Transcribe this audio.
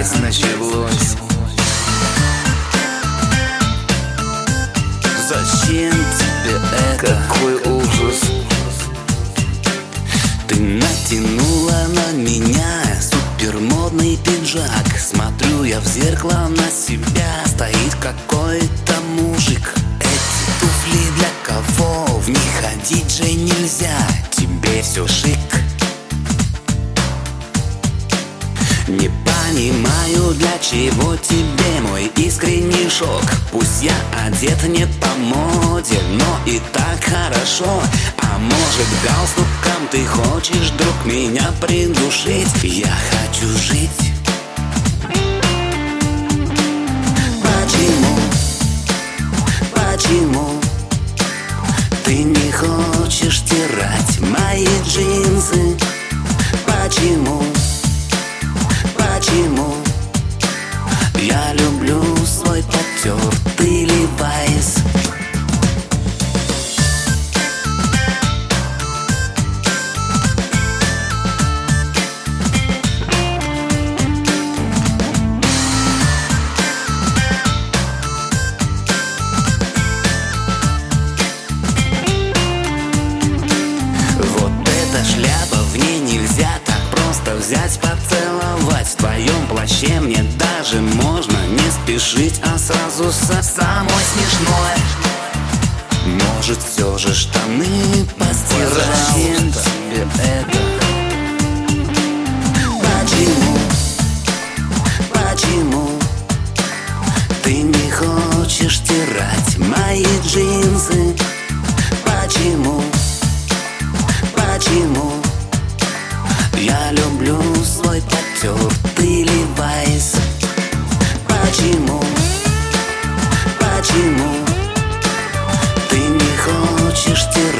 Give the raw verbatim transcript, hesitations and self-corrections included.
опять началось. Зачем тебе это? Какой ужас. Ты натянула на меня супермодный пиджак. Смотрю я в зеркало на себя, стоит какой-то мужик. Эти туфли для кого? В них ходить же нельзя. Тебе все шик. Не понимаю, для чего тебе мой искренний шок. Пусть я одет не по моде, но и так хорошо. А может, галстуком ты хочешь, друг, меня придушить? Я хочу жить. Почему? Почему ты не хочешь стирать мои джинсы? Почему? Почему я люблю свой потертый Levi's? Вот эта шляпа, в ней нельзя так просто взять, поцеловать. В твоем плаще мне даже можно не спешить, а сразу со самой смешной. Может, все же штаны постирать? Зачем тебе это? Почему? Почему ты не хочешь стирать мои джинсы? Почему? Почему я люблю свой потертый Levi's? Почему? Почему ты не хочешь стирать